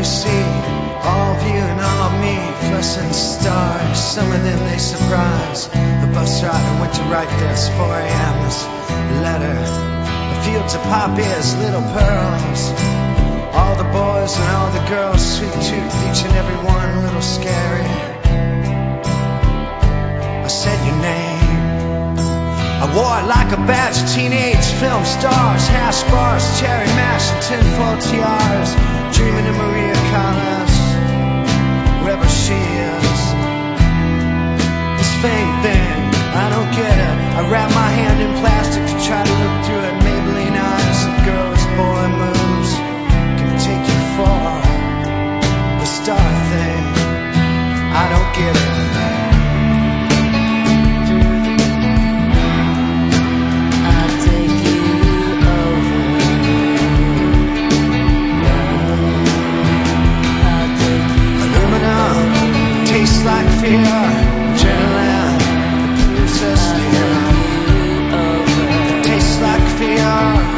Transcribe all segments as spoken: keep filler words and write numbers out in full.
see all of you and all of me, fluorescent stars, some of them they surprise. The bus driver went to write this, four a.m. this letter. The fields of poppies, little pearls, all the boys and all the girls, sweet tooth, each and every one a little scary. I said your name, I wore it like a badge of teenage film stars, hash bars, cherry mash, and tinfoil tiaras, dreaming of Maria Callas, wherever she is. This fame thing, I don't get it. I wrap my hand in plastic to try to look through it. Maybelline eyes and girls, boy moves can take you far. The star thing, I don't get it. Like fear, adrenaline, the blues are near. Tastes like fear.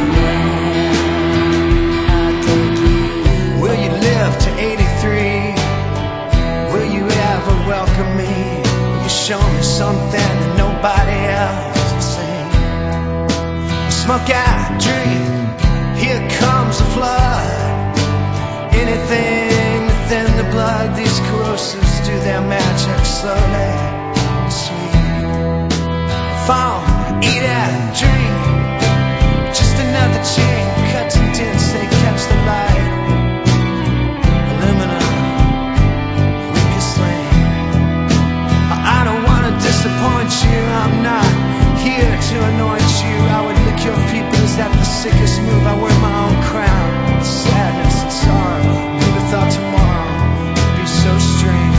Will you live to eighty-three? Will you ever welcome me? Will you show me something that nobody else has seen? I smoke out, drink, here comes the flood. Anything within the blood, these corrosives do their magic slowly and sweet. Phone, eat it, drink, just another chain, cuts and dents, they catch the light. Aluminum, weakest link. I don't want to disappoint you, I'm not here to anoint you. I would lick your feet, but is that the sickest move? I wear my own crown, sadness and sorrow. Never thought tomorrow would be so strange.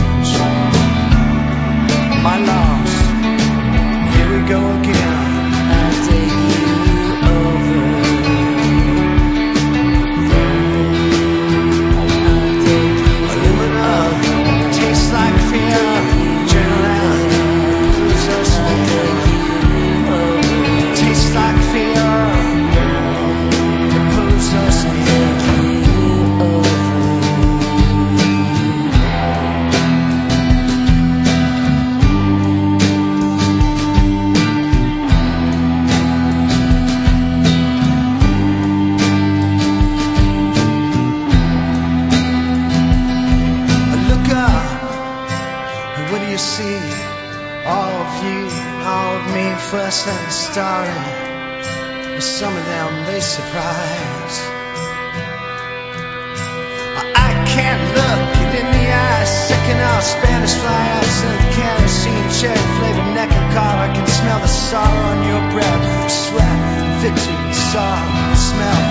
My loss, here we go again. I'll take you over. I'll take you aluminum, tastes like fear. Adrenaline, blues are sweet. Tastes like fear. The blues are sweet. Fluorescent starry, but some of them they surprise. I can't look it in the eyes, second out Spanish fly accent, kerosene, cherry flavored neck and collar. I can smell the sorrow on your breath, sweat, victory, sorrow, smell.